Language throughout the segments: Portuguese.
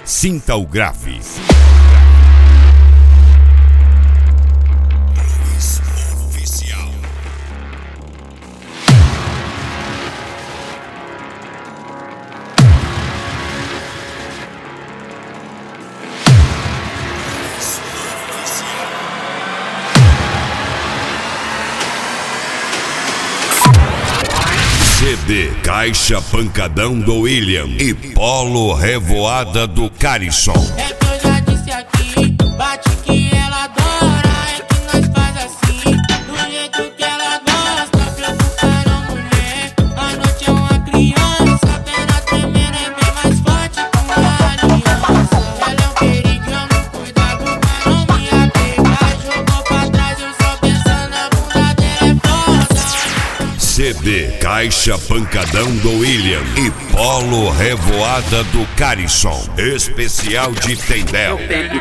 Sinta o grave. Oficial. CD Caixa Pancadão do William e Polo Revoada do Carisson. É que eu já disse aqui, bate que ela adora. É que nós faz assim, do jeito que ela gosta. Preocuparam a mulher, a noite é uma criança. A perna tremendo é bem mais forte que uma aliança. Ela é um perigo, eu não cuidado pra não me apegar. Jogou pra trás, eu só pensando a bunda dela é foda. CD Caixa Pancadão do William e Polo Revoada do Carisson. Especial de Tendel.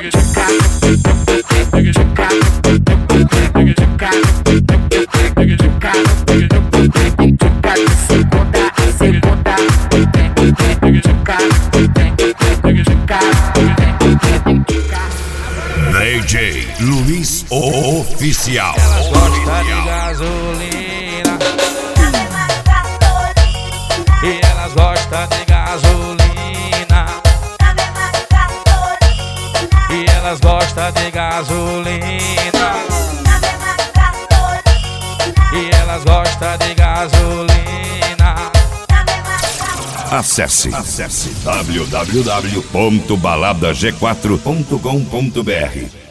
DJ Luiz Oficial. Elas gostam de gasolina e elas gostam de gasolina e elas gostam de gasolina e elas gostam de gasolina. Acesse www.baladag4.com.br